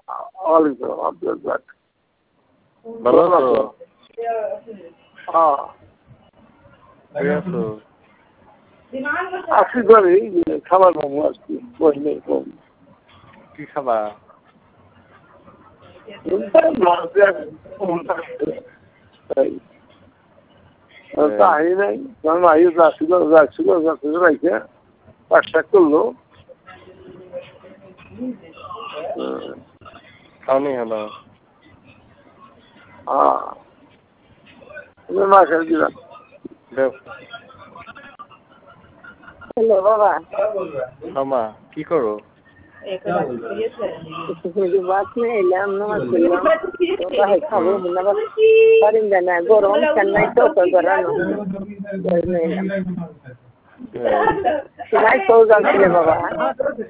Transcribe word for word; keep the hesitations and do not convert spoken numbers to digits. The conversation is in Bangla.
ওয়ালাইকুম আব্দুল রাজ্জাক। ভালো আছো? হ্যাঁ ঠিক আছো? আসি করি খাবার পাবো আর কি বই নেই কম। কি খাবা? তাই নাই কারণ আইও যাচ্ছিল যাচ্ছিল যাচ্ছিল রাইখে পাঁচটা করলো। খাওনি হলো? হ্যাঁ মা খেয়ে দিলাম। হ্যালো বাবা। আমা কি করো? বাত নিয়ে এলাম নামাজ পড়লাম খাবো পারিম না গরম চেন্নাই তো গরম সবাই তো যাচ্ছিলে বাবা।